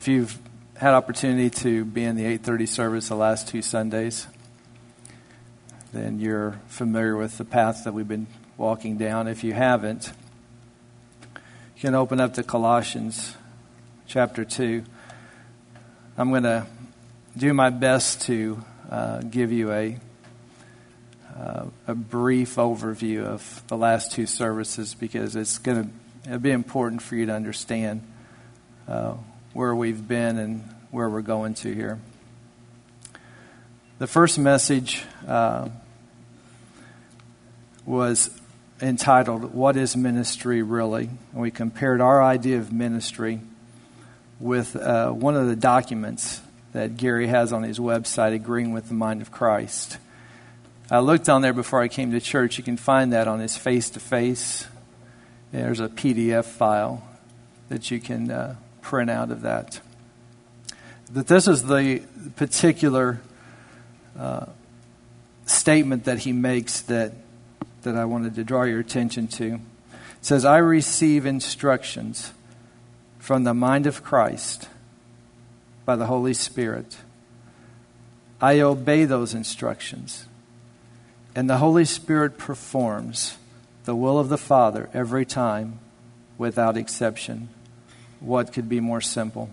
If you've had opportunity to be in the 8:30 service the last 2 Sundays, then you're familiar with the path that we've been walking down. If you haven't, you can open up to Colossians chapter 2. I'm going to do my best to give you a brief overview of the last 2 services, because it's going to be important for you to understand where we've been and where we're going to here. The first message was entitled, "What is Ministry Really?" And we compared our idea of ministry with one of the documents that Gary has on his website, Agreeing with the Mind of Christ. I looked on there before I came to church. You can find that on his face-to-face. There's a PDF file that you can print out of that. But this is the particular statement that he makes that I wanted to draw your attention to. It says, "I receive instructions from the mind of Christ by the Holy Spirit. I obey those instructions, and the Holy Spirit performs the will of the Father every time without exception." What could be more simple?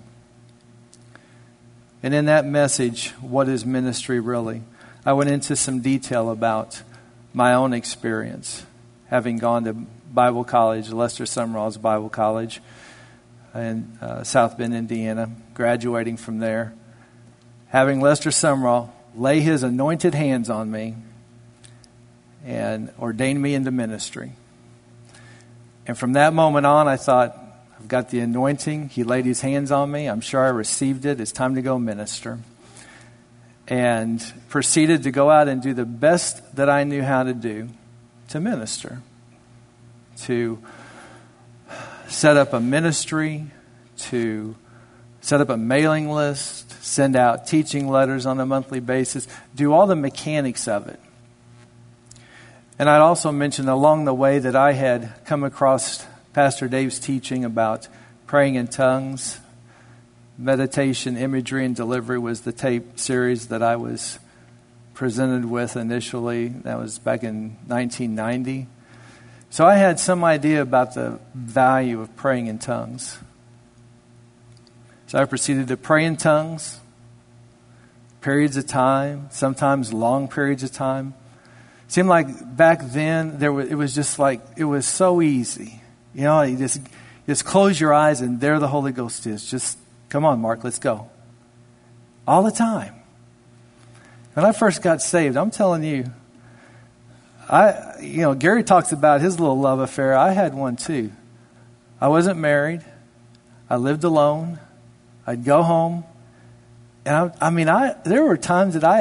And in that message, "What is ministry really?" I went into some detail about my own experience, having gone to Bible college, Lester Sumrall's Bible College in South Bend, Indiana, graduating from there, having Lester Sumrall lay his anointed hands on me and ordain me into ministry. And from that moment on, I thought, I've got the anointing. He laid his hands on me. I'm sure I received it. It's time to go minister. And proceeded to go out and do the best that I knew how to do to minister. To set up a ministry, to set up a mailing list, send out teaching letters on a monthly basis, do all the mechanics of it. And I'd also mentioned along the way that I had come across Pastor Dave's teaching about praying in tongues. Meditation, Imagery, and Delivery was the tape series that I was presented with initially. That was back in 1990. So I had some idea about the value of praying in tongues. So I proceeded to pray in tongues, periods of time, sometimes long periods of time. It seemed like back then it was just like, it was so easy. You know, you just close your eyes and there the Holy Ghost is. Just, come on, Mark, let's go. All the time. When I first got saved, I'm telling you, Gary talks about his little love affair. I had one too. I wasn't married. I lived alone. I'd go home. And there were times that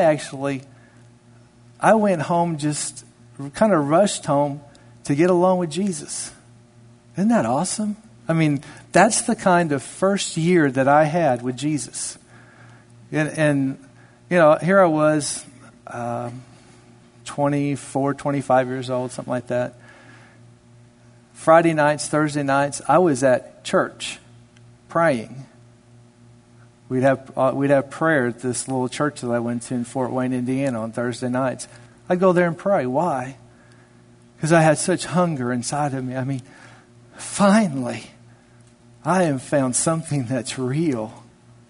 I went home, just kind of rushed home to get alone with Jesus. Isn't that awesome? I mean, that's the kind of first year that I had with Jesus. And here I was, 24, 25 years old, something like that. Friday nights, Thursday nights, I was at church praying. We'd have prayer at this little church that I went to in Fort Wayne, Indiana on Thursday nights. I'd go there and pray. Why? Because I had such hunger inside of me. I mean, finally, I have found something that's real.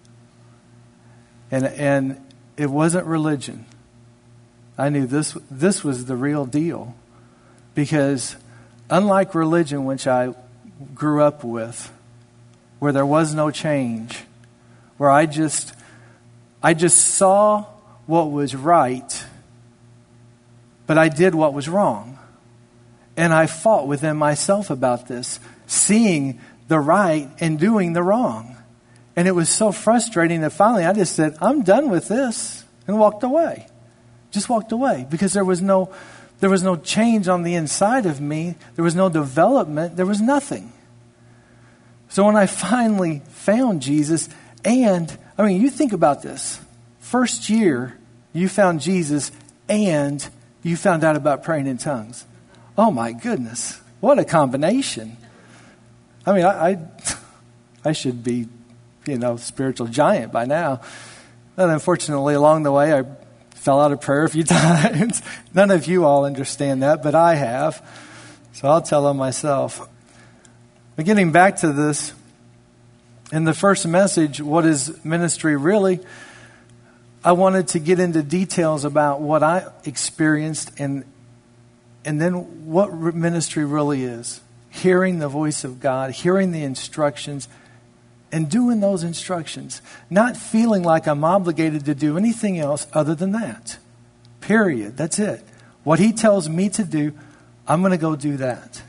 And it wasn't religion. I knew this was the real deal. Because unlike religion, which I grew up with, where there was no change, where I just saw what was right, but I did what was wrong. And I fought within myself about this, seeing the right and doing the wrong. And it was so frustrating that finally I just said, I'm done with this, and walked away. Just walked away because there was no change on the inside of me. There was no development. There was nothing. So when I finally found Jesus, you think about this. First year, you found Jesus and you found out about praying in tongues. Oh my goodness. What a combination. I should be spiritual giant by now. And unfortunately, along the way, I fell out of prayer a few times. None of you all understand that, but I have. So I'll tell them myself. But getting back to this, in the first message, what is ministry really? I wanted to get into details about what I experienced and then what ministry really is. Hearing the voice of God, hearing the instructions, and doing those instructions. Not feeling like I'm obligated to do anything else other than that. Period. That's it. What He tells me to do, I'm going to go do that.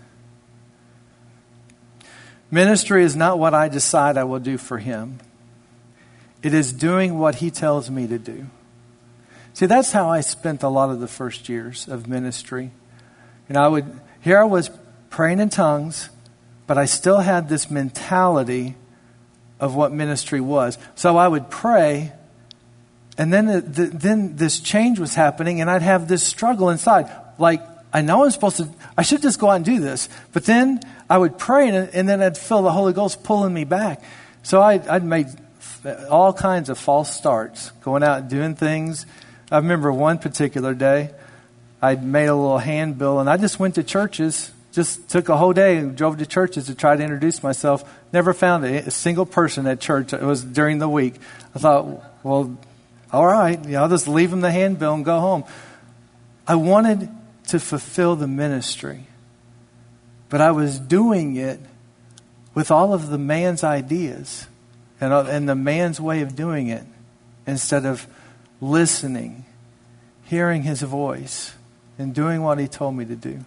Ministry is not what I decide I will do for Him. It is doing what He tells me to do. See, that's how I spent a lot of the first years of ministry. And I was praying in tongues, but I still had this mentality of what ministry was. So I would pray, and then this change was happening, and I'd have this struggle inside. Like, I know I should just go out and do this. But then I would pray, and then I'd feel the Holy Ghost pulling me back. So I'd make all kinds of false starts, going out and doing things. I remember one particular day, I'd made a little handbill, and I just went to churches, just took a whole day and drove to churches to try to introduce myself. Never found a single person at church. It was during the week. I thought, well, all right, I'll just leave them the handbill and go home. I wanted to fulfill the ministry, but I was doing it with all of the man's ideas and the man's way of doing it instead of listening, hearing His voice, and doing what He told me to do.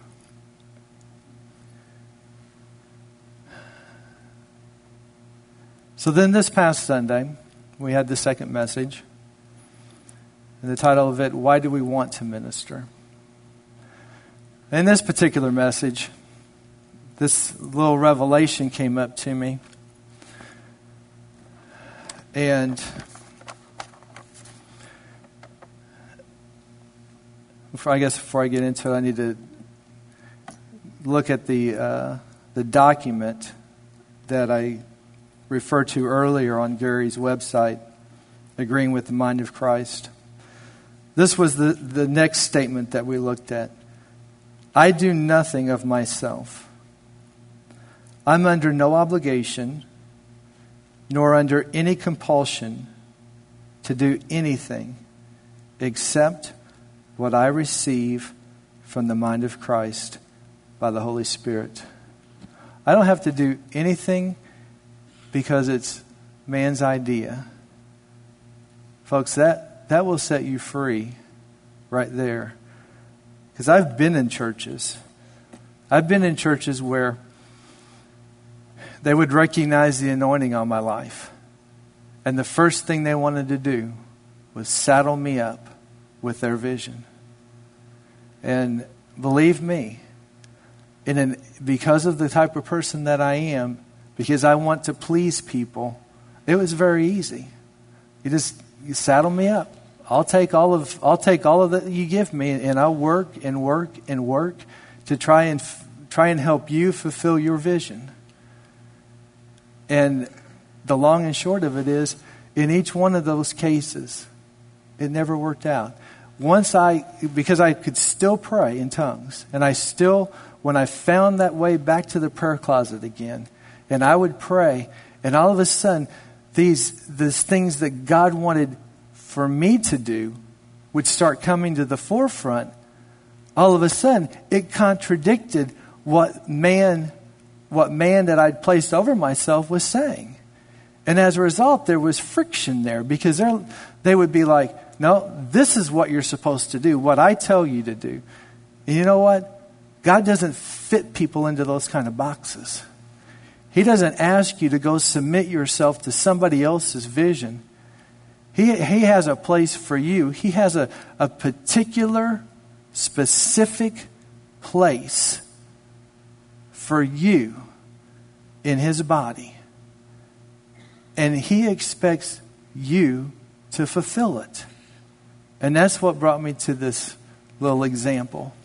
So then this past Sunday, we had the second message. And the title of it, Why Do We Want to Minister? In this particular message, this little revelation came up to me. And before I get into it, I need to look at the document that I referred to earlier on Gary's website, Agreeing with the Mind of Christ. This was the next statement that we looked at. I do nothing of myself. I'm under no obligation, nor under any compulsion to do anything except what I receive from the mind of Christ by the Holy Spirit. I don't have to do anything because it's man's idea. Folks, that will set you free right there. Because I've been in churches. I've been in churches where they would recognize the anointing on my life. And the first thing they wanted to do was saddle me up with their vision. And believe me, because of the type of person that I am, because I want to please people, it was very easy. You saddle me up. I'll take all of that you give me, and I'll work and work and work to try and help you fulfill your vision. And the long and short of it is, in each one of those cases, it never worked out. Because I could still pray in tongues, and when I found that way back to the prayer closet again, and I would pray, and all of a sudden, these things that God wanted for me to do would start coming to the forefront. All of a sudden, it contradicted what man that I'd placed over myself was saying. And as a result, there was friction there, because they would be like, no, this is what you're supposed to do, what I tell you to do. And you know what? God doesn't fit people into those kind of boxes. He doesn't ask you to go submit yourself to somebody else's vision. He has a place for you. He has a particular, specific place for you in His body. And He expects you to fulfill it. And that's what brought me to this little example.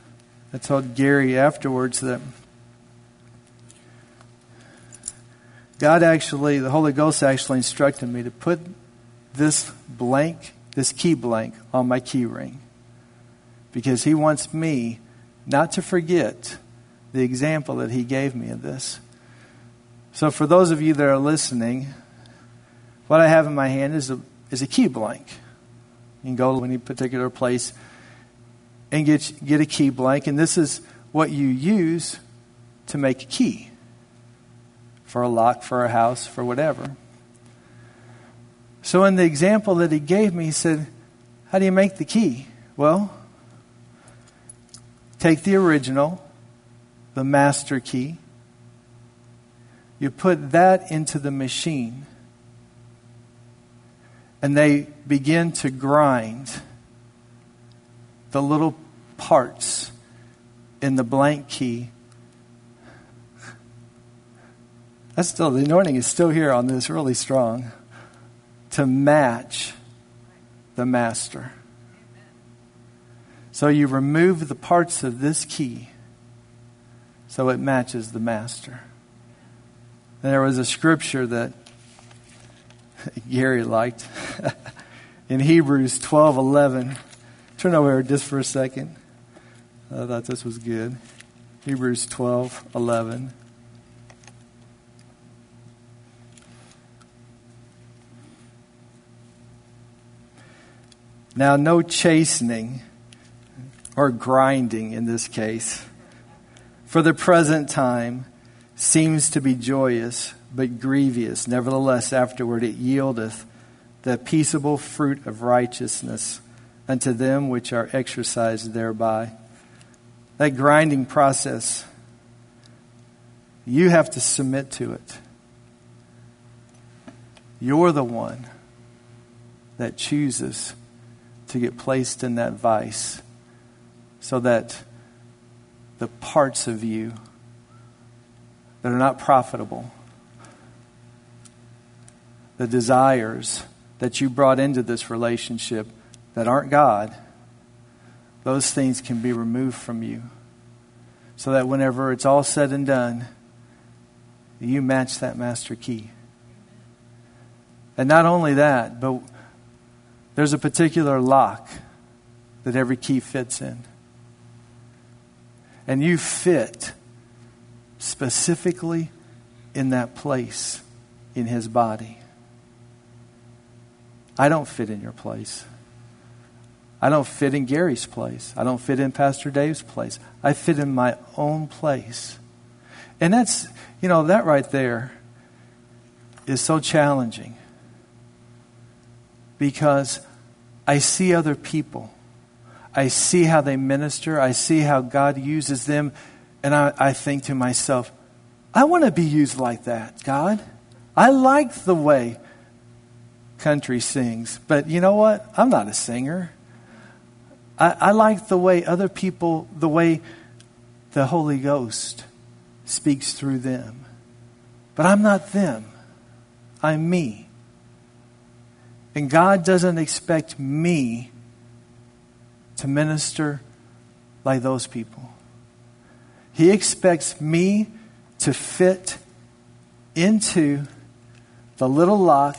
I told Gary afterwards that the Holy Ghost actually instructed me to put this key blank on my key ring. Because He wants me not to forget the example that He gave me of this. So for those of you that are listening, what I have in my hand is a key blank. You can go to any particular place and get a key blank. And this is what you use to make a key. For a lock, for a house, for whatever. So in the example that He gave me, He said, how do you make the key? Well, take the original, the master key. You put that into the machine. And they begin to grind the little parts in the blank key. The anointing is still here on this, really strong, to match the master. So you remove the parts of this key so it matches the master. And there was a scripture that Gary liked in Hebrews 12:11. Turn over here just for a second. I thought this was good. Hebrews 12:11. Now, no chastening or grinding in this case for the present time seems to be joyous, but grievous. Nevertheless, afterward it yieldeth the peaceable fruit of righteousness unto them which are exercised thereby. That grinding process, you have to submit to it. You're the one that chooses to get placed in that vice so that the parts of you that are not profitable, the desires that you brought into this relationship that aren't God, those things can be removed from you so that whenever it's all said and done, you match that master key. And not only that, but there's a particular lock that every key fits in. And you fit specifically in that place in His body. I don't fit in your place. I don't fit in Gary's place. I don't fit in Pastor Dave's place. I fit in my own place. And that's, that right there is so challenging. Because I see other people. I see how they minister. I see how God uses them. And I think to myself, I want to be used like that, God. I like the way country sings. But you know what? I'm not a singer. I like the way other people, the way the Holy Ghost speaks through them. But I'm not them. I'm me. And God doesn't expect me to minister like those people. He expects me to fit into the little lock,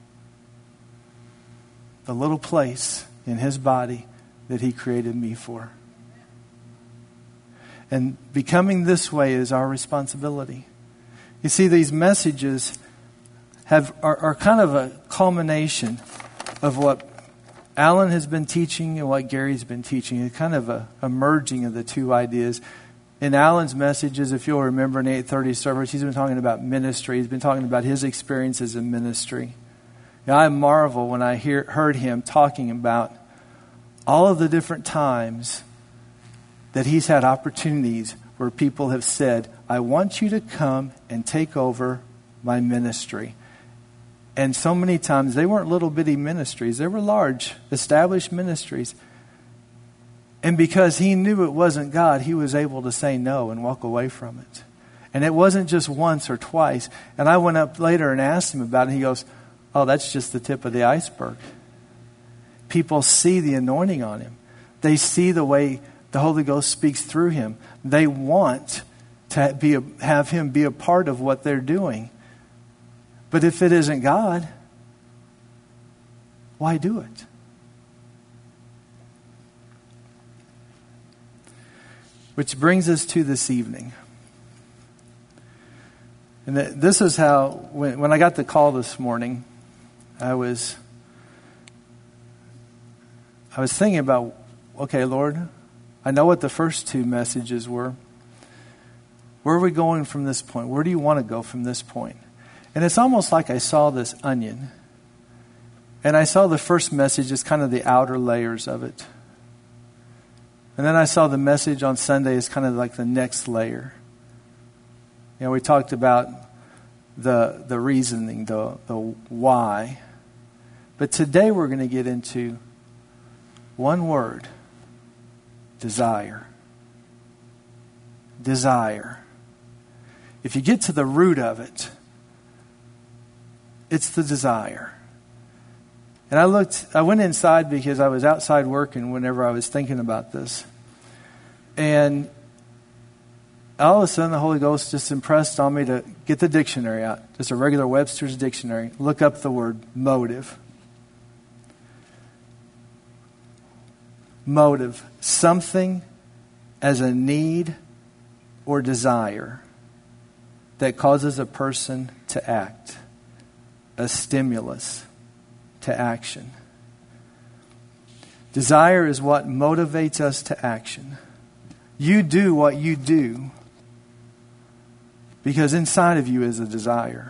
the little place in His body that He created me for. And becoming this way is our responsibility. You see, these messages are kind of a culmination of what Alan has been teaching and what Gary's been teaching. It's kind of a merging of the two ideas. In Alan's messages, if you'll remember in 8:30 service, he's been talking about ministry. He's been talking about his experiences in ministry. Now, I marvel when I heard him talking about all of the different times that he's had opportunities where people have said, I want you to come and take over my ministry. And so many times they weren't little bitty ministries. They were large, established ministries. And because he knew it wasn't God, he was able to say no and walk away from it. And it wasn't just once or twice. And I went up later and asked him about it. And he goes, oh, that's just the tip of the iceberg. People see the anointing on him. They see the way the Holy Ghost speaks through him. They want to have him be a part of what they're doing. But if it isn't God, why do it? Which brings us to this evening. And this is how, when I got the call this morning, I was thinking about, okay, Lord, I know what the first two messages were. Where are we going from this point? Where do you want to go from this point? And it's almost like I saw this onion. And I saw the first message as kind of the outer layers of it. And then I saw the message on Sunday as kind of like the next layer. You know, we talked about the reasoning, the why. But today we're going to get into one word: desire. Desire. If you get to the root of it, it's the desire. And I went inside because I was outside working whenever I was thinking about this. And all of a sudden the Holy Ghost just impressed on me to get the dictionary out. Just a regular Webster's dictionary. Look up the word motive. Motive. Something as a need or desire that causes a person to act. A stimulus to action. Desire is what motivates us to action. You do what you do because inside of you is a desire.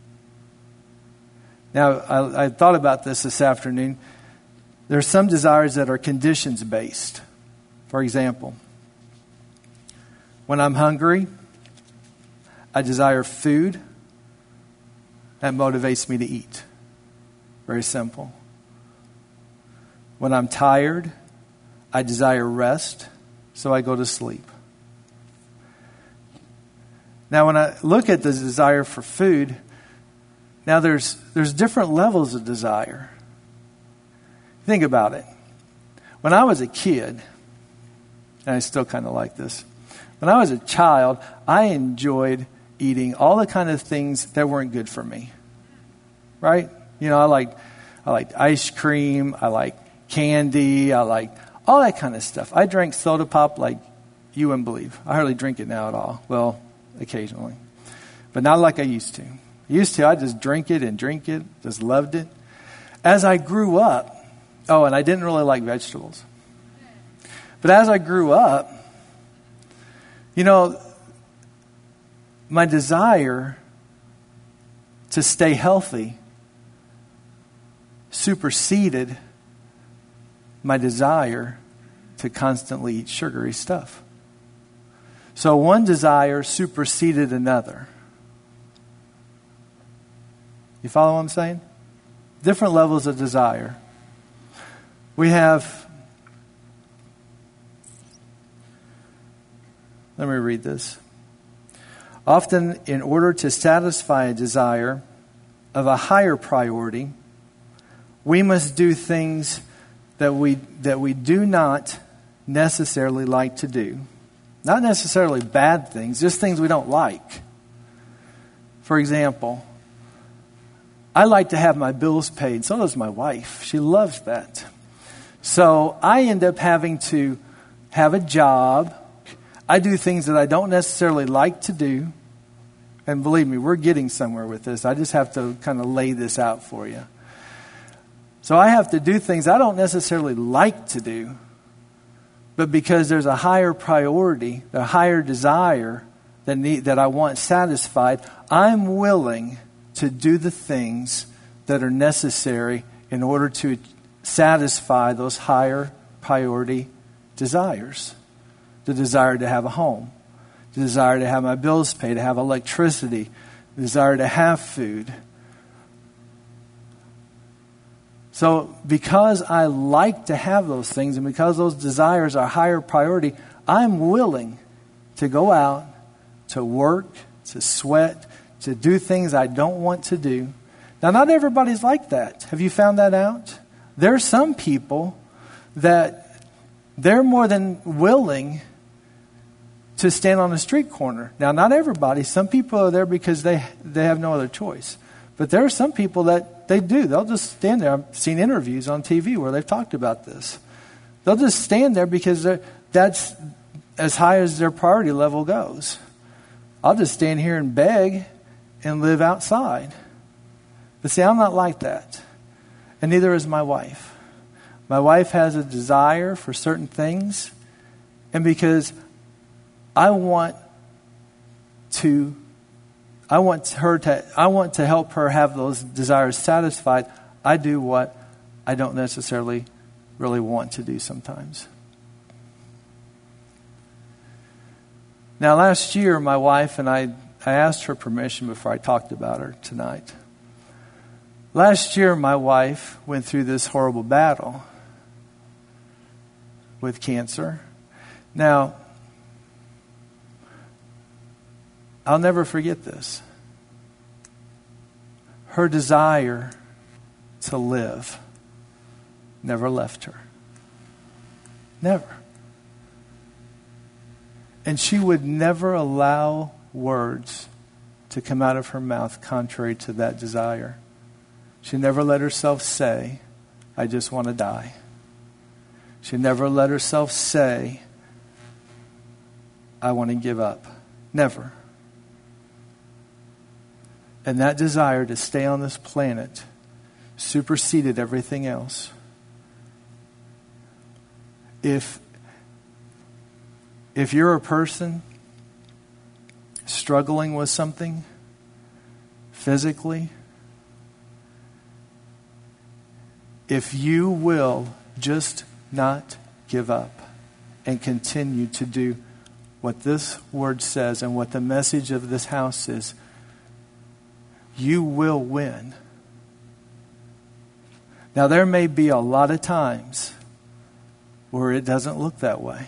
Now, I thought about this afternoon. There are some desires that are conditions based. For example, when I'm hungry, I desire food. That motivates me to eat. Very simple. When I'm tired, I desire rest, so I go to sleep. Now, when I look at the desire for food, now there's different levels of desire. Think about it. When I was a kid, and I still kind of like this, when I was a child, I enjoyed eating all the kind of things that weren't good for me. Right? You know, I liked ice cream, I like candy, I like all that kind of stuff. I drank soda pop like you wouldn't believe. I hardly drink it now at all. Well, occasionally. But not like I used to. I just drink it, just loved it. As I grew up, and I didn't really like vegetables. But as I grew up, you know, my desire to stay healthy superseded my desire to constantly eat sugary stuff. So one desire superseded another. You follow what I'm saying? Different levels of desire. We have, let me read this. Often, in order to satisfy a desire of a higher priority, we must do things that we do not necessarily like to do. Not necessarily bad things, just things we don't like. For example, I like to have my bills paid. So does my wife. She loves that. So I end up having to have a job. I do things that I don't necessarily like to do. And believe me, we're getting somewhere with this. I just have to kind of lay this out for you. So I have to do things I don't necessarily like to do, but because there's a higher priority, a higher desire that I want satisfied, I'm willing to do the things that are necessary in order to satisfy those higher priority desires. The desire to have a home, the desire to have my bills paid, to have electricity, the desire to have food. So because I like to have those things and because those desires are higher priority, I'm willing to go out, to work, to sweat, to do things I don't want to do. Now, not everybody's like that. Have you found that out? There are some people that they're more than willing to stand on a street corner. Now, not everybody. Some people are there because they have no other choice. But there are some people that they do. They'll just stand there. I've seen interviews on TV where they've talked about this. They'll just stand there because that's as high as their priority level goes. I'll just stand here and beg and live outside. But see, I'm not like that. And neither is my wife. My wife has a desire for certain things. And because I want to help her have those desires satisfied, I do what I don't necessarily really want to do sometimes. Now, last year, my wife and I asked her permission before I talked about her tonight. Last year, my wife went through this horrible battle with cancer. Now, I'll never forget this. Her desire to live never left her. Never. And she would never allow words to come out of her mouth contrary to that desire. She never let herself say, I just want to die. She never let herself say, I want to give up. Never. And that desire to stay on this planet superseded everything else. If you're a person struggling with something physically, if you will just not give up and continue to do what this word says and what the message of this house is, you will win. Now, there may be a lot of times where it doesn't look that way.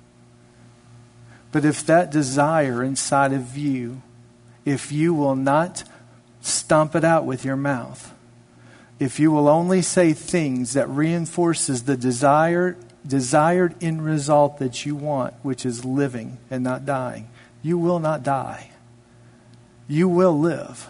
But if that desire inside of you, if you will not stomp it out with your mouth, if you will only say things that reinforces the desired end result that you want, which is living and not dying, you will not die. You will live.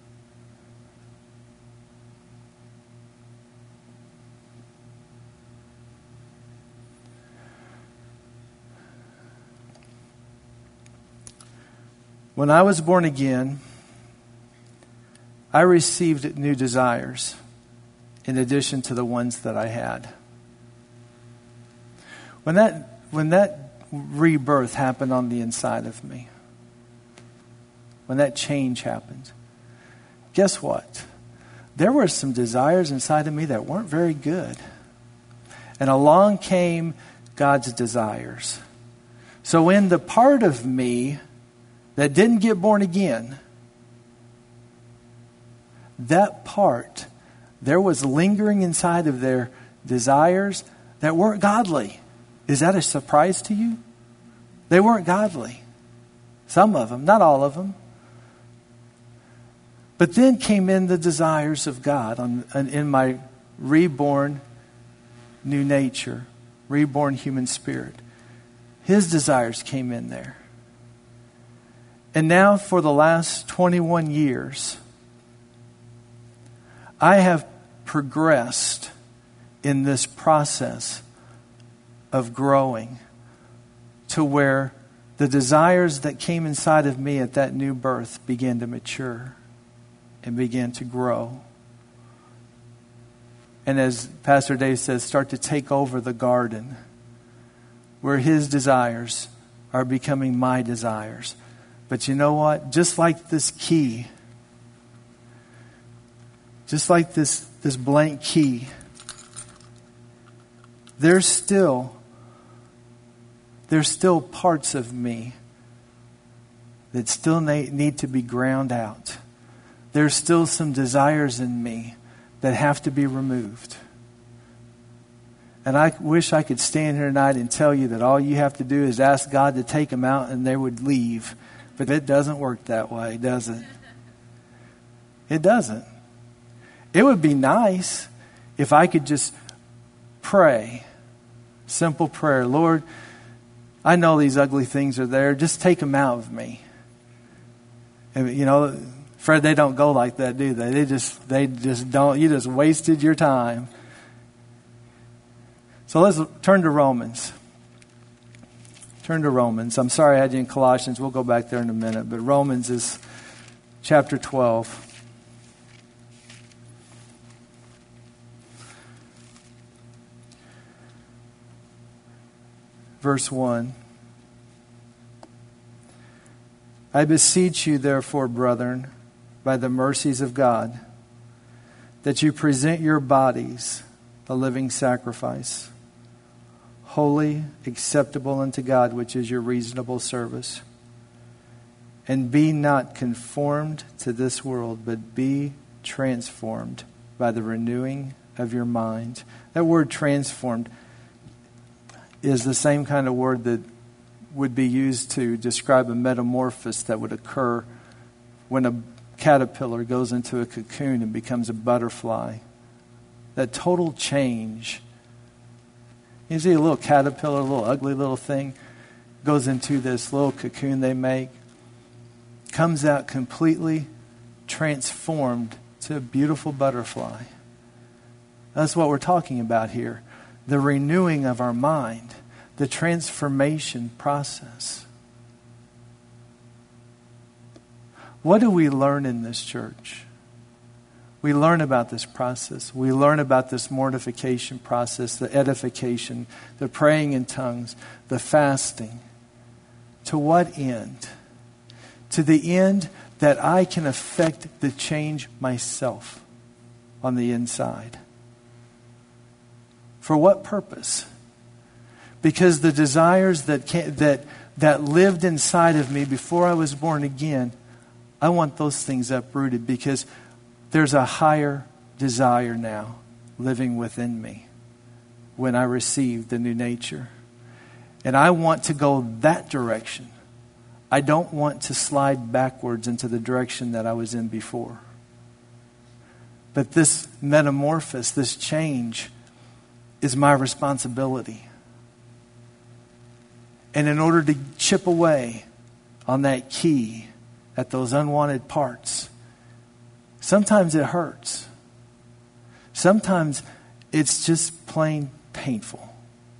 When I was born again, I received new desires in addition to the ones that I had. When that rebirth happened on the inside of me, when that change happened, guess what? There were some desires inside of me that weren't very good. And along came God's desires. So in the part of me that didn't get born again, that part, there was lingering inside of their desires that weren't godly. Is that a surprise to you? They weren't godly. Some of them, not all of them. But then came in the desires of God in my reborn new nature, reborn human spirit. His desires came in there. And now for the last 21 years, I have progressed in this process of growing to where the desires that came inside of me at that new birth began to mature and began to grow. And as Pastor Dave says, start to take over the garden where his desires are becoming my desires. But you know what? Just like this key, just like this blank key, there's still parts of me that still need to be ground out. There's still some desires in me that have to be removed. And I wish I could stand here tonight and tell you that all you have to do is ask God to take them out and they would leave. But it doesn't work that way, does it? It doesn't. It would be nice if I could just pray. Simple prayer. Lord, I know these ugly things are there. Just take them out of me. And, Fred, they don't go like that, do they? They just don't. You just wasted your time. So let's turn to Romans. Turn to Romans. I'm sorry I had you in Colossians. We'll go back there in a minute. But Romans is chapter 12. Verse 1. I beseech you, therefore, brethren, by the mercies of God, that you present your bodies a living sacrifice, holy, acceptable unto God, which is your reasonable service. And be not conformed to this world, but be transformed by the renewing of your mind. That word transformed is the same kind of word that would be used to describe a metamorphosis that would occur when a caterpillar goes into a cocoon and becomes a butterfly. That total change. You see a little caterpillar, a little ugly little thing, goes into this little cocoon they make, comes out completely transformed to a beautiful butterfly. That's what we're talking about here. The renewing of our mind, the transformation process. What do we learn in this church? We learn about this process. We learn about this mortification process, the edification, the praying in tongues, the fasting. To what end? To the end that I can affect the change myself on the inside. For what purpose? Because the desires that lived inside of me before I was born again, I want those things uprooted, because there's a higher desire now living within me when I received the new nature. And I want to go that direction. I don't want to slide backwards into the direction that I was in before. But this metamorphosis, this change, is my responsibility. And in order to chip away on that key, at those unwanted parts, sometimes it hurts. Sometimes it's just plain painful.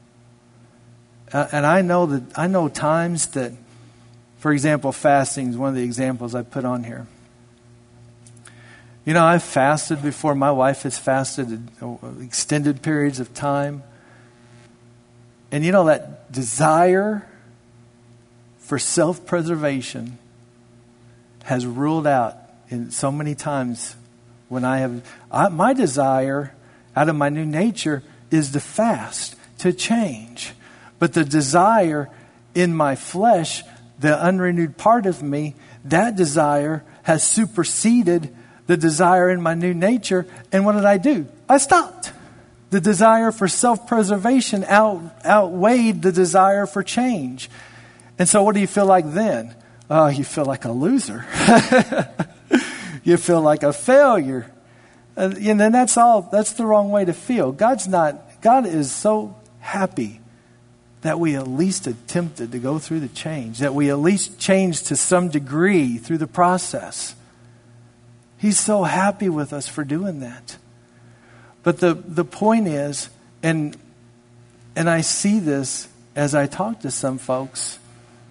And I know times that, for example, fasting is one of the examples I put on here. You know, I've fasted before. My wife has fasted extended periods of time. And you know, that desire for self-preservation has ruled out in so many times when my desire out of my new nature is to fast, to change. But the desire in my flesh, the unrenewed part of me, that desire has superseded the desire in my new nature. And what did I do? I stopped. The desire for self-preservation outweighed the desire for change. And so what do you feel like then? Oh, you feel like a loser. You feel like a failure. And then that's the wrong way to feel. God is so happy that we at least attempted to go through the change, that we at least changed to some degree through the process. He's so happy with us for doing that. But the point is, and I see this as I talk to some folks,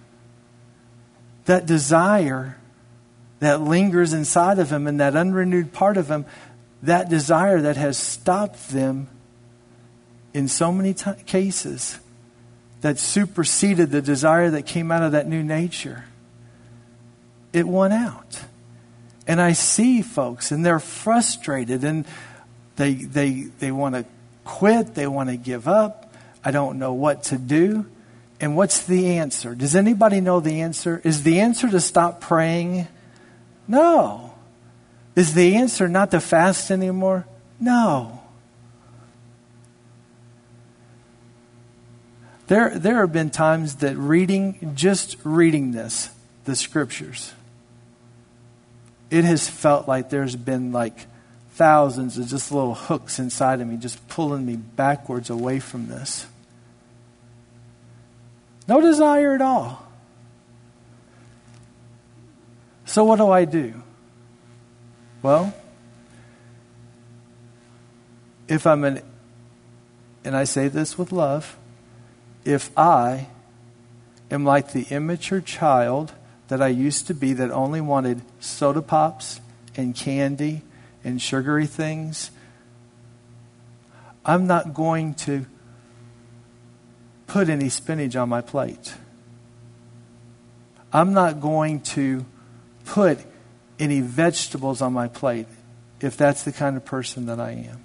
that desire that lingers inside of them and that unrenewed part of them, that desire that has stopped them in so many cases, that superseded the desire that came out of that new nature, it won out. And I see folks, and they're frustrated, and they want to quit, they want to give up. I don't know what to do. And what's the answer? Does anybody know the answer? Is the answer to stop praying? No. Is the answer not to fast anymore? No. There have been times that just reading the scriptures, it has felt like there's been like thousands of just little hooks inside of me, just pulling me backwards away from this. No desire at all. So what do? Well, and I say this with love, if I am like the immature child that I used to be that only wanted soda pops and candy and sugary things, I'm not going to put any spinach on my plate. I'm not going to put any vegetables on my plate if that's the kind of person that I am.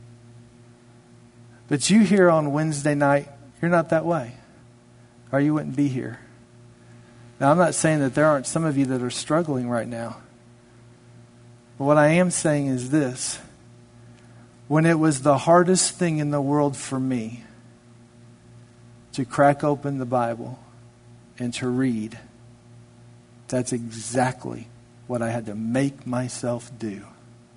But you here on Wednesday night, you're not that way, or you wouldn't be here. Now, I'm not saying that there aren't some of you that are struggling right now. But what I am saying is this. When it was the hardest thing in the world for me to crack open the Bible and to read, that's exactly what I had to make myself do.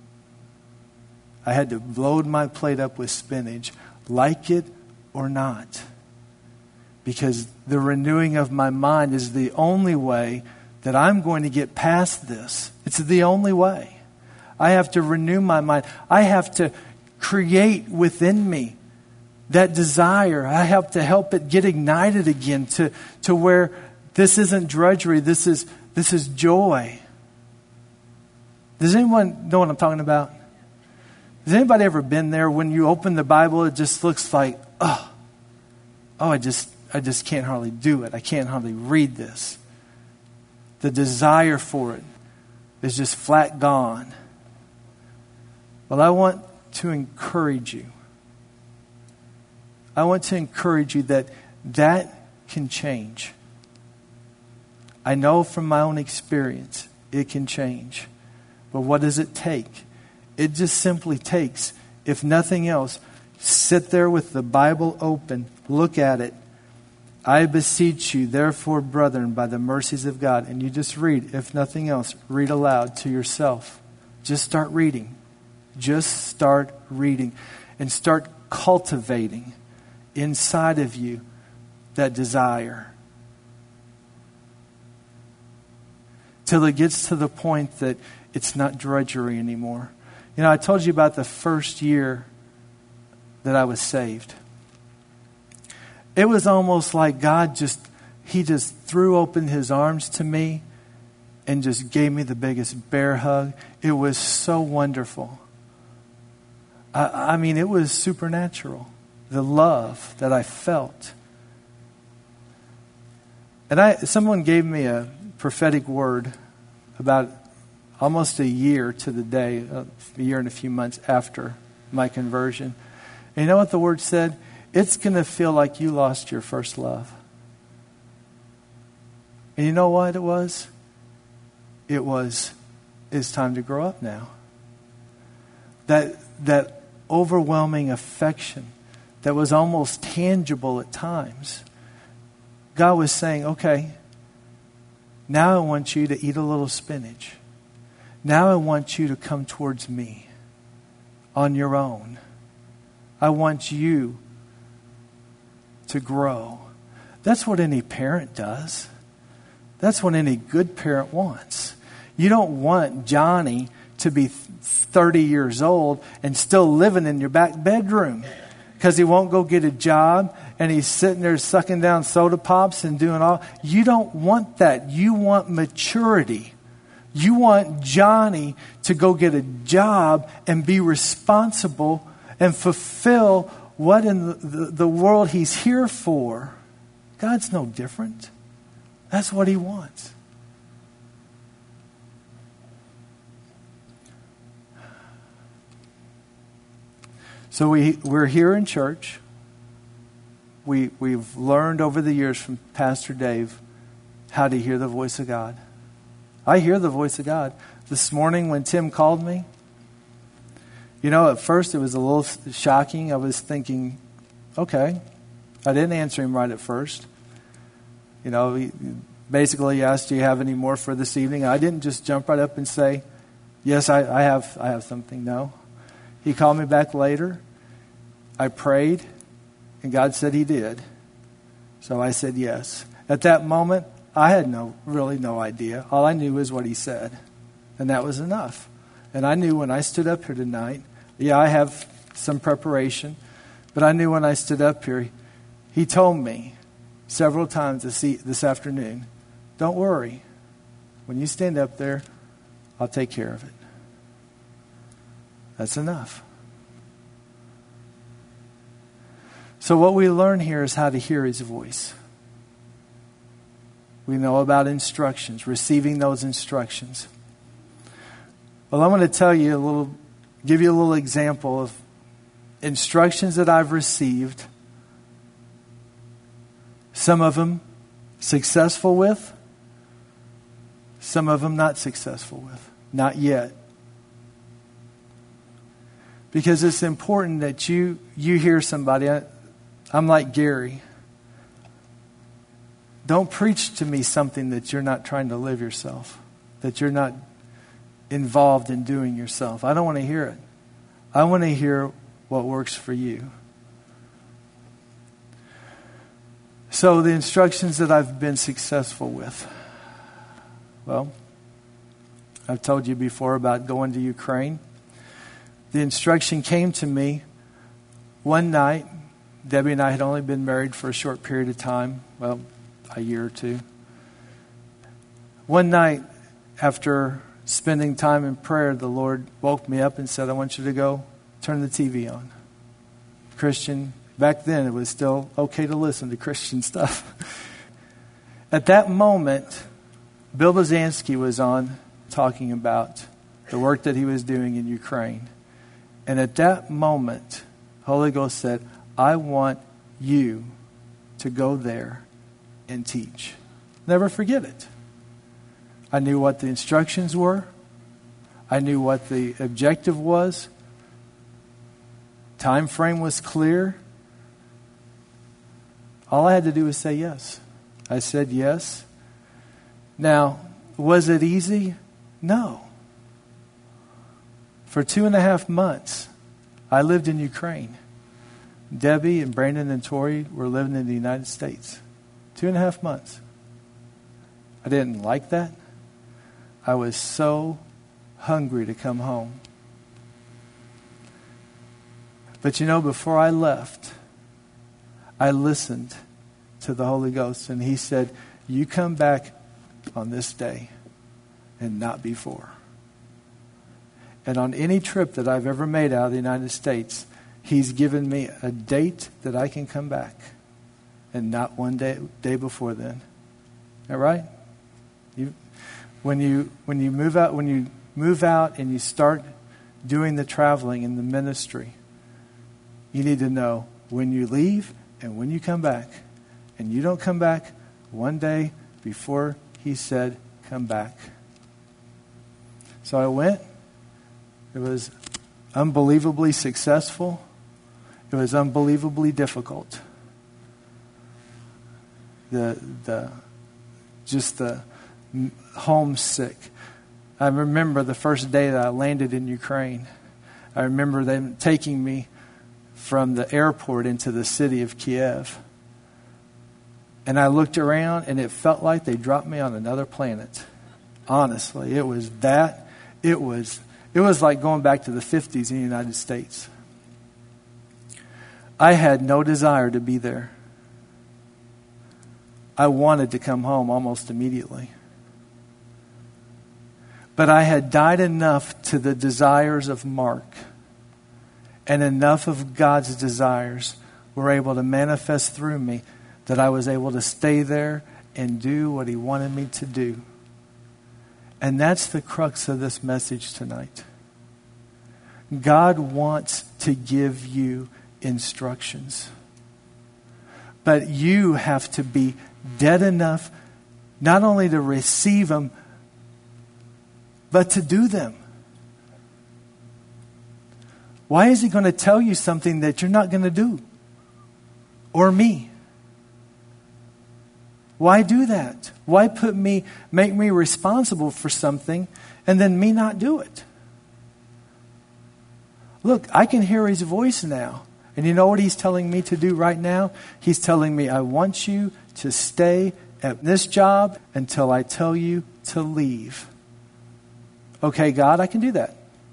I had to load my plate up with spinach, like it or not. Because the renewing of my mind is the only way that I'm going to get past this. It's the only way. I have to renew my mind. I have to create within me that desire. I have to help it get ignited again to where this isn't drudgery. This is joy. Does anyone know what I'm talking about? Has anybody ever been there when you open the Bible, it just looks like, I just can't hardly do it. I can't hardly read this. The desire for it is just flat gone. Well, I want to encourage you. I want to encourage you that can change. I know from my own experience it can change. But what does it take? It just simply takes, if nothing else, sit there with the Bible open, look at it. I beseech you, therefore, brethren, by the mercies of God. And you just read, if nothing else, read aloud to yourself. Just start reading. Just start reading. And start cultivating inside of you that desire. Till it gets to the point that it's not drudgery anymore. You know, I told you about the first year that I was saved. It was almost like God He just threw open His arms to me and just gave me the biggest bear hug. It was so wonderful. I mean, it was supernatural. The love that I felt. And someone gave me a prophetic word about almost a year to the day, a year and a few months after my conversion. And you know what the word said? It's going to feel like you lost your first love. And you know what it was? It's time to grow up now. That overwhelming affection that was almost tangible at times. God was saying, okay, now I want you to eat a little spinach. Now I want you to come towards me on your own. I want you to grow. That's what any parent does. That's what any good parent wants. You don't want Johnny to be 30 years old and still living in your back bedroom because he won't go get a job and he's sitting there sucking down soda pops and doing all. You don't want that. You want maturity. You want Johnny to go get a job and be responsible and fulfill what in the world he's here for. God's no different. That's what He wants. So we're here in church. We've learned over the years from Pastor Dave how to hear the voice of God. I hear the voice of God. This morning when Tim called me, you know, at first it was a little shocking. I was thinking, okay, I didn't answer him right at first. You know, he basically asked, do you have any more for this evening? I didn't just jump right up and say, yes, I have something. No. He called me back later. I prayed, and God said He did. So I said yes. At that moment, I had no idea. All I knew was what He said, and that was enough. And I knew when I stood up here tonight, yeah, I have some preparation, but I knew when I stood up here, he told me several times this afternoon, don't worry. When you stand up there, I'll take care of it. That's enough. So what we learn here is how to hear his voice. We know about instructions, receiving those instructions. Well, I'm going to give you a little example of instructions that I've received. Some of them successful with, some of them not successful with. Not yet. Because it's important that you hear somebody. I'm like Gary. Don't preach to me something that you're not trying to live yourself, that you're not involved in doing yourself. I don't want to hear it. I want to hear what works for you. So the instructions that I've been successful with. Well, I've told you before about going to Ukraine. The instruction came to me one night. Debbie and I had only been married for a short period of time. Well, a year or two. One night, after spending time in prayer, the Lord woke me up and said, I want you to go turn the TV on. Christian, back then it was still okay to listen to Christian stuff. At that moment, Bill Bazansky was on talking about the work that he was doing in Ukraine. And at that moment, Holy Ghost said, I want you to go there and teach. Never forget it. I knew what the instructions were. I knew what the objective was. Time frame was clear. All I had to do was say yes. I said yes. Now, was it easy? No. For 2.5 months, I lived in Ukraine. Debbie and Brandon and Tori were living in the United States. 2.5 months. I didn't like that. I was so hungry to come home. But before I left, I listened to the Holy Ghost. And he said, you come back on this day and not before. And on any trip that I've ever made out of the United States, he's given me a date that I can come back. And not one day before then. Is that right? When you move out and you start doing the traveling in the ministry, you need to know when you leave and when you come back. And you don't come back one day before he said, come back. So I went. It was unbelievably successful. It was unbelievably difficult. The homesick. I remember the first day that I landed in Ukraine. I remember them taking me from the airport into the city of Kiev. And I looked around and it felt like they dropped me on another planet. Honestly, it was like going back to the 50s in the United States. I had no desire to be there. I wanted to come home almost immediately. But I had died enough to the desires of Mark, and enough of God's desires were able to manifest through me that I was able to stay there and do what he wanted me to do. And that's the crux of this message tonight. God wants to give you instructions. But you have to be dead enough not only to receive them, but to do them. Why is he going to tell you something that you're not going to do? Or me? Why do that? Why make me responsible for something and then me not do it? Look, I can hear his voice now. And you know what he's telling me to do right now? He's telling me, I want you to stay at this job until I tell you to leave. Okay, God, I can do that.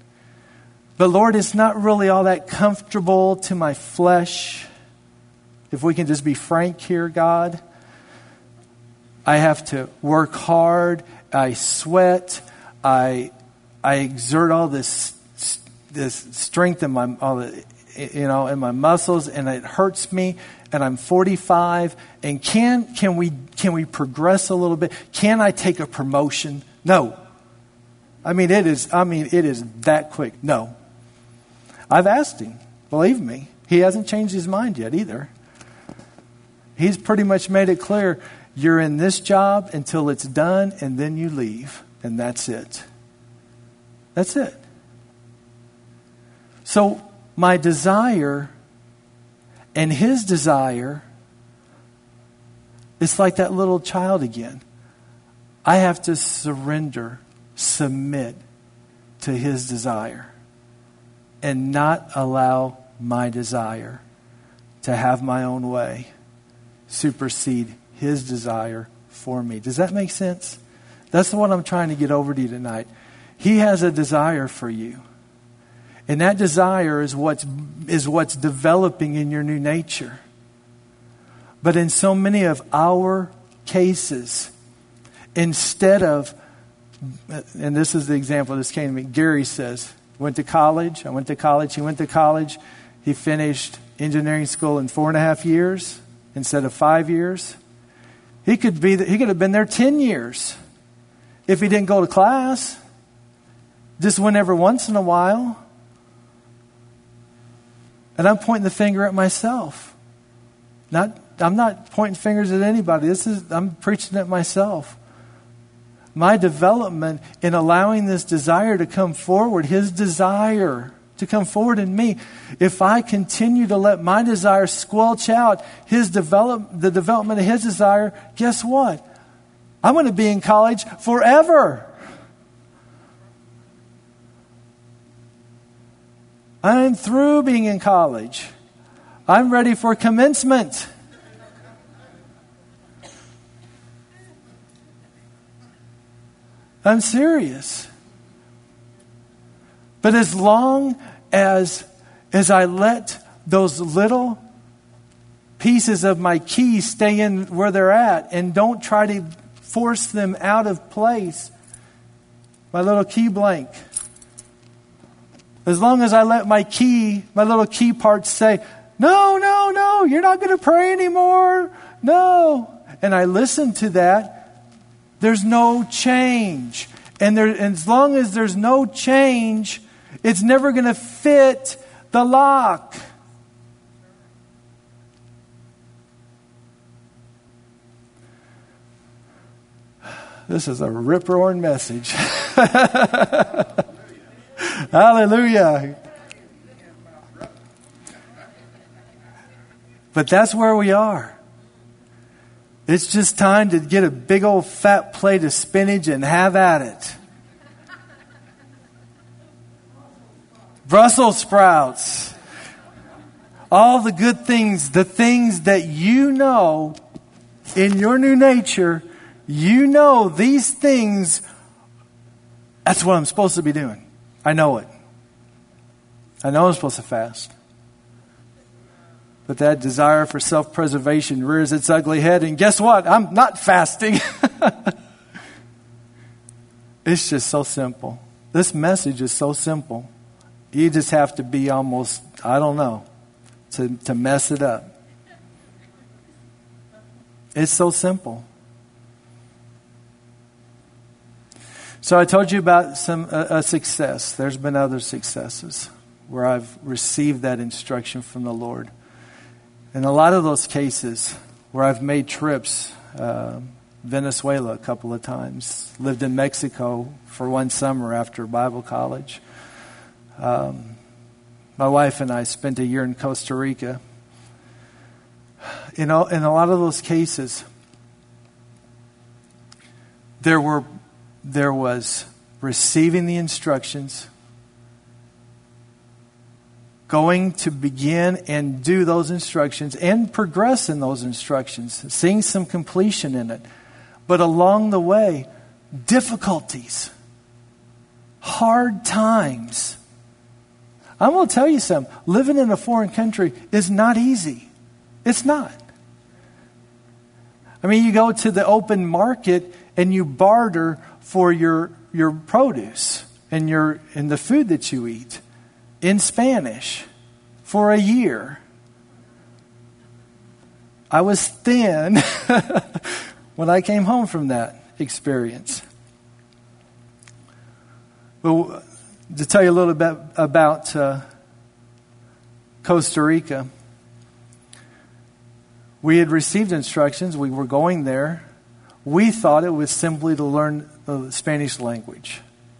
But Lord, it's not really all that comfortable to my flesh. If we can just be frank here, God. I have to work hard. I sweat. I exert all this strength in my in my muscles, and it hurts me. And I'm 45. And can we progress a little bit? Can I take a promotion? No. It is that quick. No. I've asked him. Believe me, he hasn't changed his mind yet either. He's pretty much made it clear, you're in this job until it's done, and then you leave. And that's it. That's it. So my desire and his desire, it's like that little child again. I have to submit to his desire and not allow my desire to have my own way supersede his desire for me. Does that make sense? That's what I'm trying to get over to you tonight. He has a desire for you. And that desire is what's developing in your new nature. But in so many of our cases, instead of, and this is the example this came to me, Gary says, I went to college, he went to college, he finished engineering school in 4.5 years instead of 5 years. He could have been there 10 years if he didn't go to class. Just went every once in a while. And I'm pointing the finger at myself. I'm not pointing fingers at anybody. I'm preaching at myself. My development in allowing this desire to come forward, his desire to come forward in me, if I continue to let my desire squelch out the development of his desire, guess what? I'm going to be in college forever. I'm through being in college. I'm ready for commencement. I'm serious. But as long as I let those little pieces of my key stay in where they're at and don't try to force them out of place, my little key blank, as long as I let my little key parts say, no, you're not going to pray anymore. No. And I listen to that, there's no change. And as long as there's no change, it's never going to fit the lock. This is a rip-roaring message. Hallelujah. But that's where we are. It's just time to get a big old fat plate of spinach and have at it. Brussels sprouts. All the good things, the things that you know in your new nature, you know these things, that's what I'm supposed to be doing. I know it. I know I'm supposed to fast. But that desire for self-preservation rears its ugly head. And guess what? I'm not fasting. It's just so simple. This message is so simple. You just have to be almost, I don't know, to mess it up. It's so simple. So I told you about a success. There's been other successes where I've received that instruction from the Lord. In a lot of those cases where I've made trips, Venezuela a couple of times, lived in Mexico for one summer after Bible college. My wife and I spent a year in Costa Rica. In a lot of those cases, there was receiving the instructions, going to begin and do those instructions and progress in those instructions, seeing some completion in it. But along the way, difficulties, hard times, I'm going to tell you something. Living in a foreign country is not easy. It's not. I mean, you go to the open market and you barter for your produce and the food that you eat in Spanish for a year. I was thin when I came home from that experience. Well, to tell you a little bit about Costa Rica, we had received instructions. We were going there. We thought it was simply to learn the Spanish language.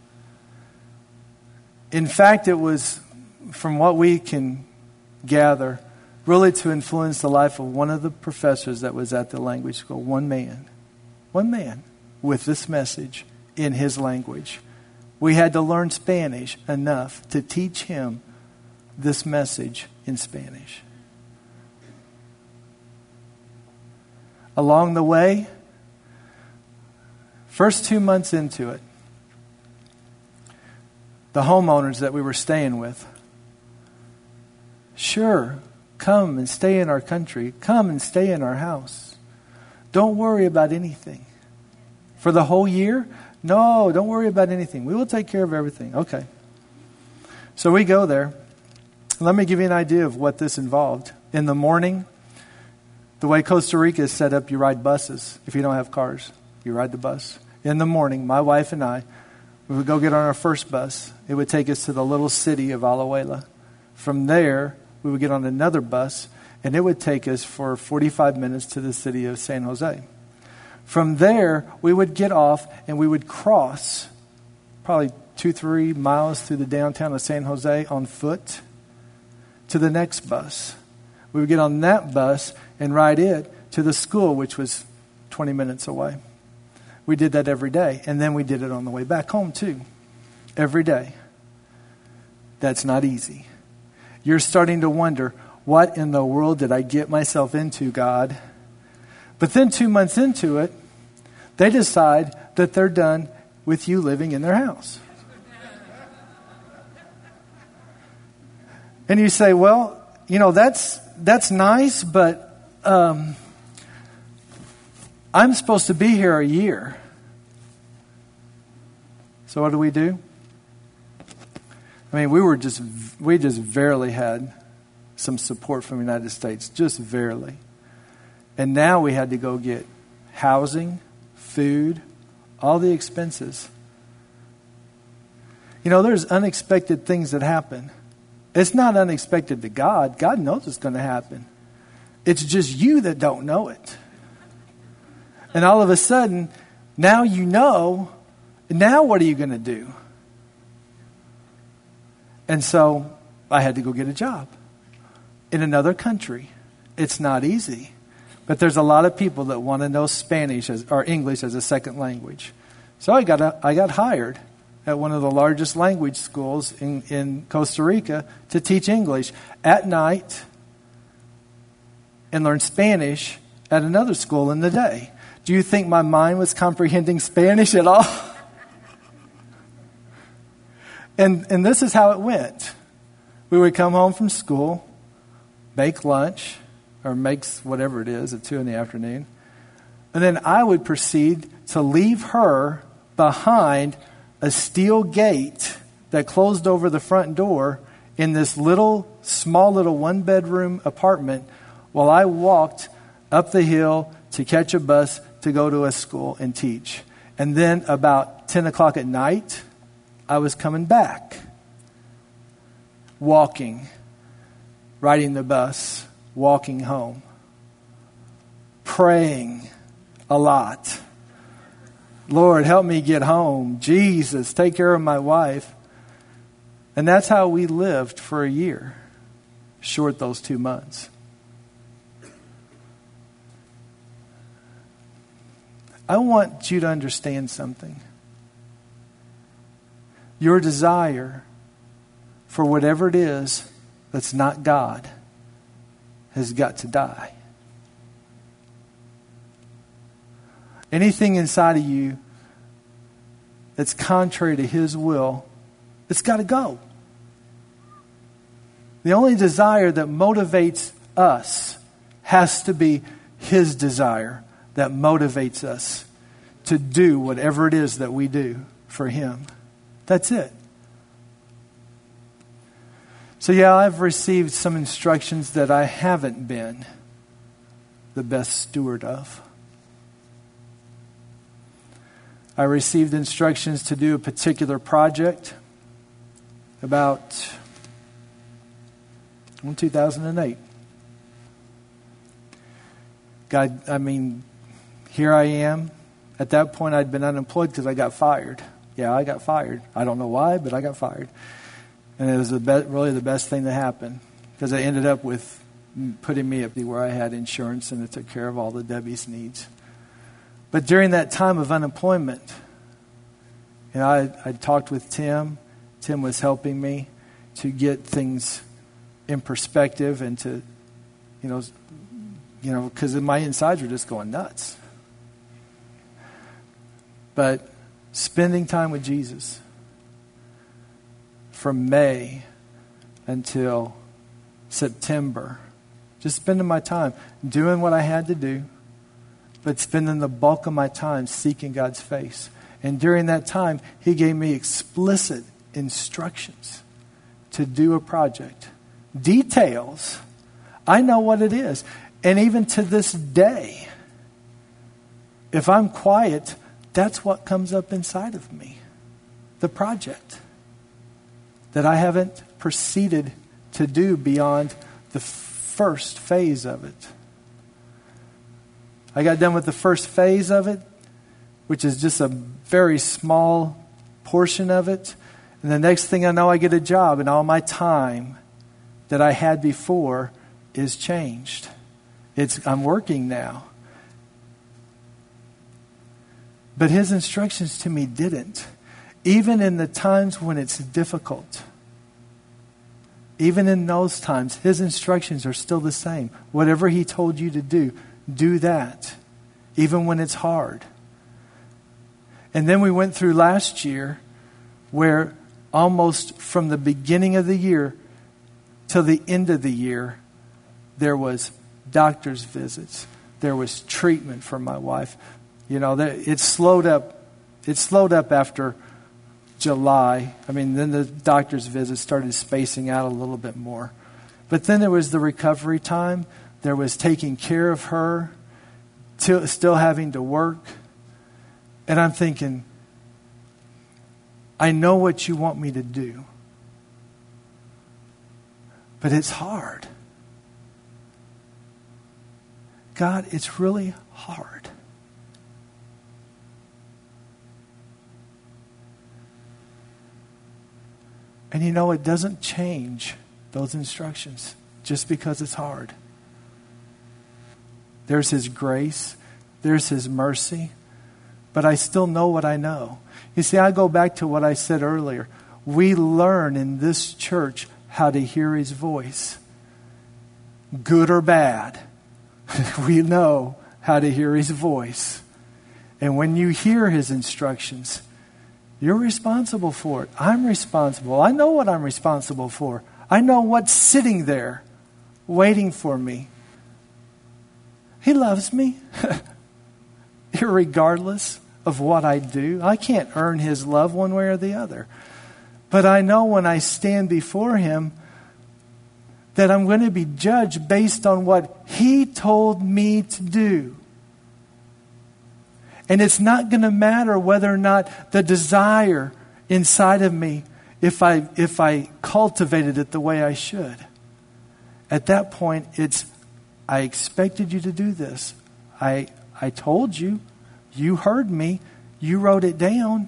In fact, it was, from what we can gather, really to influence the life of one of the professors that was at the language school. One man with this message in his language. We had to learn Spanish enough to teach him this message in Spanish. Along the way, first 2 months into it, the homeowners that we were staying with, sure, come and stay in our country. Come and stay in our house. Don't worry about anything. For the whole year? No, don't worry about anything. We will take care of everything. Okay. So we go there. Let me give you an idea of what this involved. In the morning, the way Costa Rica is set up, you ride buses. If you don't have cars, you ride the bus. In the morning, my wife and I, we would go get on our first bus. It would take us to the little city of Alajuela. From there, we would get on another bus, and it would take us for 45 minutes to the city of San Jose. From there, we would get off, and we would cross probably 2-3 miles through the downtown of San Jose on foot to the next bus. We would get on that bus and ride it to the school, which was 20 minutes away. We did that every day, and then we did it on the way back home too. Every day. That's not easy. You're starting to wonder, what in the world did I get myself into, God? But then 2 months into it, they decide that they're done with you living in their house. And you say, well, you know, that's nice, but I'm supposed to be here a year. So what do? I mean, we just barely had some support from the United States, just barely. And now we had to go get housing, food, all the expenses. You know, there's unexpected things that happen. It's not unexpected to God. God knows it's going to happen. It's just you that don't know it. And all of a sudden, now you know, now what are you going to do? And so I had to go get a job in another country. It's not easy. But there's a lot of people that want to know Spanish or English as a second language. So I got hired at one of the largest language schools in Costa Rica to teach English at night and learn Spanish at another school in the day. Do you think my mind was comprehending Spanish at all? And this is how it went. We would come home from school, make lunch, or make whatever it is at 2 p.m. And then I would proceed to leave her behind a steel gate that closed over the front door in this small little one-bedroom apartment while I walked up the hill to catch a bus to go to a school and teach. And then about 10 o'clock at night, I was coming back, walking, riding the bus, walking home, praying a lot. Lord, help me get home. Jesus, take care of my wife. And that's how we lived for a year, short those 2 months. I want you to understand something. Your desire for whatever it is that's not God has got to die. Anything inside of you that's contrary to His will, it's got to go. The only desire that motivates us has to be His desire that motivates us to do whatever it is that we do for Him. That's it. So yeah, I've received some instructions that I haven't been the best steward of. I received instructions to do a particular project about 2008. God, here I am. At that point, I'd been unemployed because I got fired. Yeah, I got fired. I don't know why, but I got fired. And it was really the best thing that happened, because it ended up with putting me up where I had insurance and it took care of all the Debbie's needs. But during that time of unemployment, I talked with Tim. Tim was helping me to get things in perspective and to, because my insides were just going nuts. But spending time with Jesus from May until September, just spending my time doing what I had to do, but spending the bulk of my time seeking God's face. And during that time, He gave me explicit instructions to do a project. Details, I know what it is. And even to this day, if I'm quiet, that's what comes up inside of me. The project that I haven't proceeded to do beyond the first phase of it. I got done with the first phase of it, which is just a very small portion of it. And the next thing I know, I get a job, and all my time that I had before is changed. I'm working now. But His instructions to me didn't. Even in the times when it's difficult, even in those times, His instructions are still the same. Whatever He told you to do that, even when it's hard. And then we went through last year where almost from the beginning of the year till the end of the year, there was doctor's visits. There was treatment for my wife. It slowed up. It slowed up after July. Then the doctor's visits started spacing out a little bit more. But then there was the recovery time. There was taking care of her, still having to work. And I'm thinking, I know what you want me to do, but it's hard. God, it's really hard. And it doesn't change those instructions just because it's hard. There's His grace. There's His mercy. But I still know what I know. You see, I go back to what I said earlier. We learn in this church how to hear His voice. Good or bad. We know how to hear His voice. And when you hear His instructions, you're responsible for it. I'm responsible. I know what I'm responsible for. I know what's sitting there waiting for me. He loves me. Irregardless of what I do. I can't earn His love one way or the other. But I know when I stand before Him that I'm going to be judged based on what He told me to do. And it's not going to matter whether or not the desire inside of me, if I cultivated it the way I should. At that point, I expected you to do this. I told you. You heard me. You wrote it down.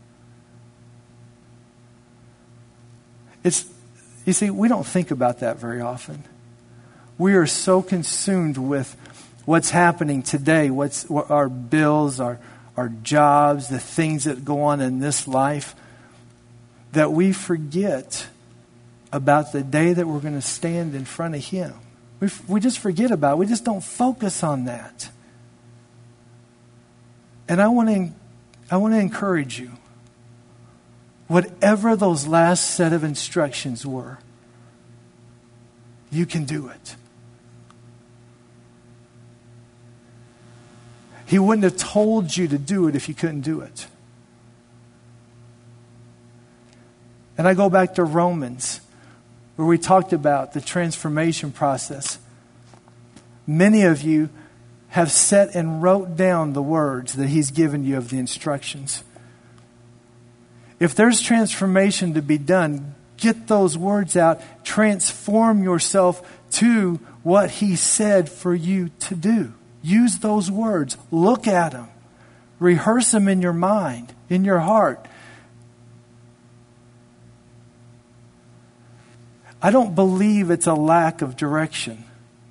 You see, we don't think about that very often. We are so consumed with what's happening today, what our bills, our jobs, the things that go on in this life, that we forget about the day that we're going to stand in front of Him. We just forget about it. We just don't focus on that. And I want to encourage you. Whatever those last set of instructions were, You can do it. He wouldn't have told you to do it if you couldn't do it. And I go back to Romans, where we talked about the transformation process. Many of you have sat and wrote down the words that He's given you of the instructions. If there's transformation to be done, get those words out. Transform yourself to what He said for you to do. Use those words. Look at them. Rehearse them in your mind, in your heart. I don't believe it's a lack of direction.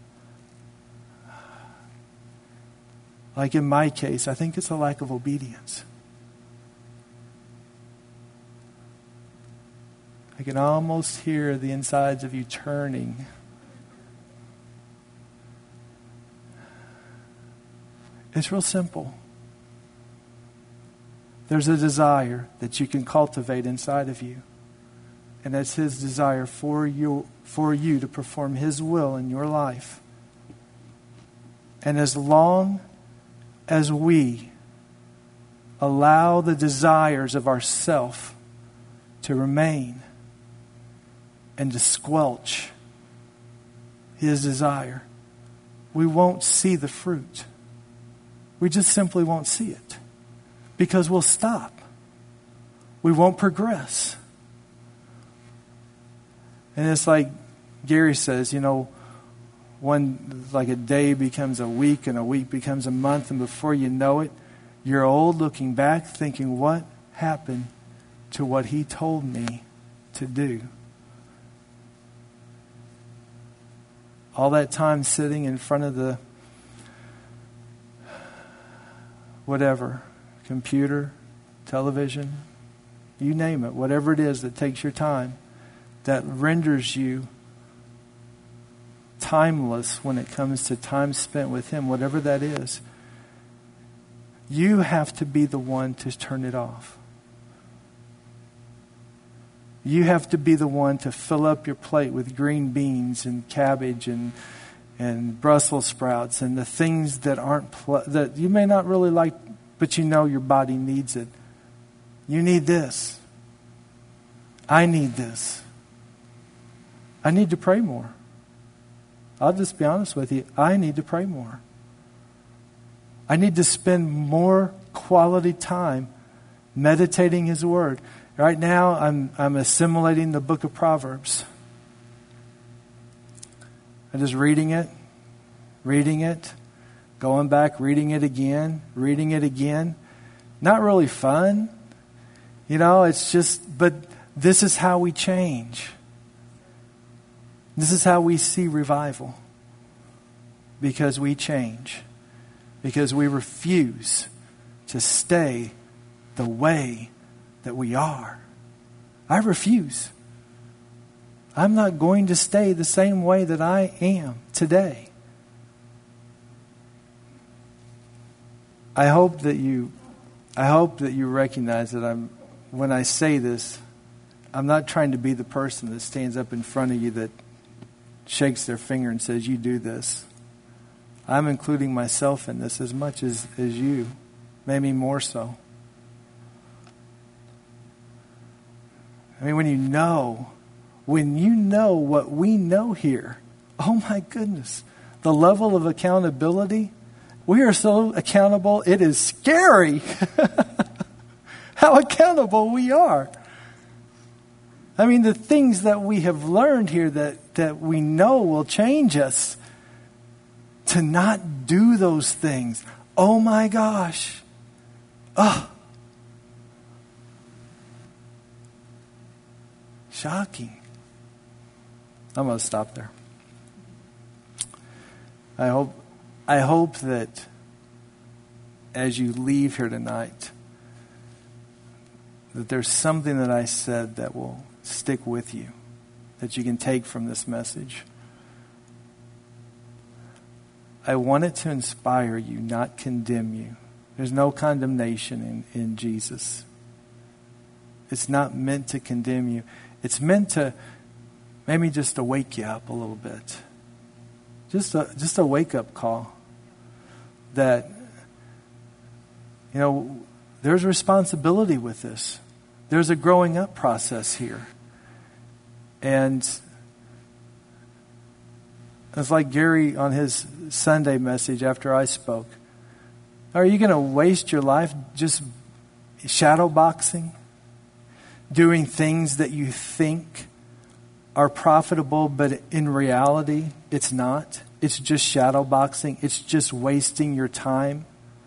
Like in my case, I think it's a lack of obedience. I can almost hear the insides of you turning. It's real simple. There's a desire that you can cultivate inside of you. And that's His desire for you to perform His will in your life. And as long as we allow the desires of ourself to remain and to squelch His desire, we won't see the fruit. We just simply won't see it. Because we'll stop. We won't progress. And it's like Gary says, like a day becomes a week and a week becomes a month, and before you know it, you're old looking back thinking, what happened to what He told me to do? All that time sitting in front of the whatever, computer, television, you name it, whatever it is that takes your time, that renders you timeless when it comes to time spent with Him, whatever that is. You have to be the one to turn it off. You have to be the one to fill up your plate with green beans and cabbage and Brussels sprouts and the things that that you may not really like, but you know your body needs it. You need this. I need this. I need to pray more. I'll just be honest with you. I need to pray more. I need to spend more quality time meditating His Word. Right now, I'm assimilating the book of Proverbs. I'm just reading it, going back, reading it again. Not really fun. It's just, but this is how we change. This is how we see revival. Because we change. Because we refuse to stay the way that we are. I refuse. I'm not going to stay the same way that I am today. I hope that you recognize that when I say this, I'm not trying to be the person that stands up in front of you that shakes their finger and says, you do this. I'm including myself in this as much as you, maybe more so. I mean, when you know what we know here, oh my goodness, the level of accountability, we are so accountable, it is scary how accountable we are. I mean, the things that we have learned here that we know will change us, to not do those things. Oh my gosh. Oh. Shocking. I'm going to stop there. I hope that as you leave here tonight, that there's something that I said that will stick with you, that you can take from this message. I want it to inspire you, not condemn you. There's no condemnation in Jesus. It's not meant to condemn you. It's meant to maybe just to wake you up a little bit. Just a wake-up call that, there's responsibility with this. There's a growing up process here. And it's like Gary on his Sunday message after I spoke. Are you going to waste your life just shadow boxing? Doing things that you think are profitable, but in reality, it's not. It's just shadow boxing. It's just wasting your time.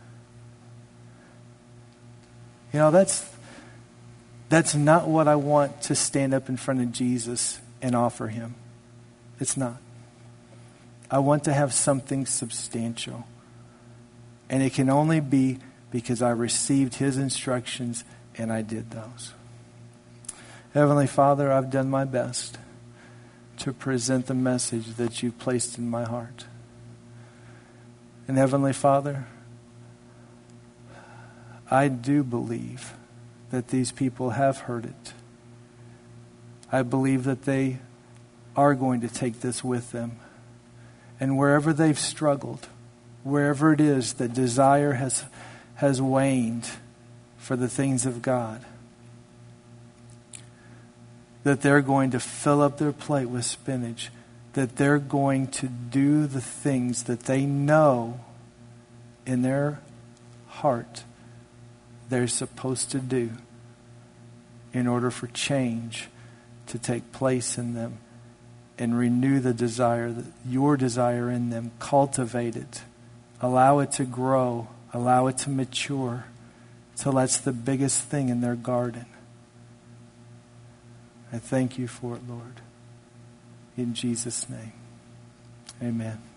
That's not what I want to stand up in front of Jesus and offer him. It's not. I want to have something substantial. And it can only be because I received his instructions and I did those. Heavenly Father, I've done my best to present the message that you placed in my heart. And Heavenly Father, I do believe that these people have heard it. I believe that they are going to take this with them. And wherever they've struggled, wherever it is that desire has waned for the things of God, that they're going to fill up their plate with spinach, that they're going to do the things that they know in their heart they're supposed to do in order for change to take place in them and renew the desire, your desire in them. Cultivate it. Allow it to grow. Allow it to mature till that's the biggest thing in their garden. I thank you for it, Lord. In Jesus' name, amen.